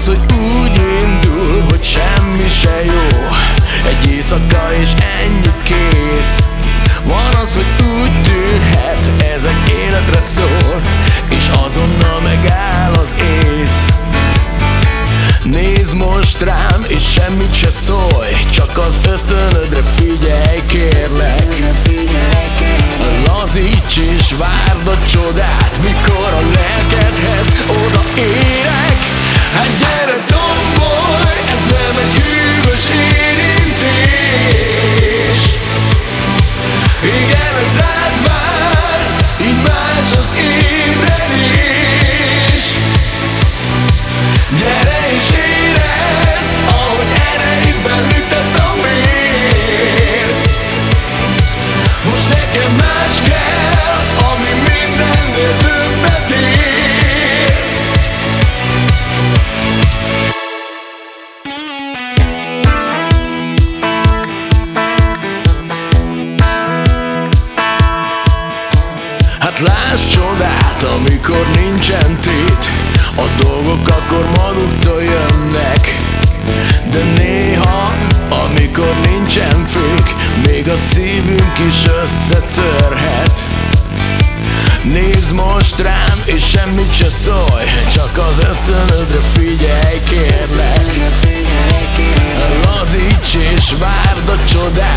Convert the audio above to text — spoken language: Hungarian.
az, hogy úgy indul, hogy semmi se jó. Egy éjszaka és ennyi kész. Van az, hogy úgy tűnhet, ez egy életre szól, és azonnal megáll az ész. Nézd most rám, és semmit se szólj, csak az ösztönödre figyelj, kérlek. Lazíts és várd a csodát, mikor a lelkedhez odaérek. Hát gyere, tombolj, ez nem egy hűvös érintés. Igen, ez rád vár, így más az ébredés. Gyere és érezd, ahogy ereidben lüktet a vér. Most nekem más kell, ami mindennél többet ér. Hát láss csodát, amikor nincsen tét. A dolgok akkor maguktól jönnek. De néha, amikor nincsen fék, még a szívünk is összetörhet. Nézd most rám, és semmit se szólj, csak az ösztönödre figyelj, kérlek. Lazíts és várd a csodát,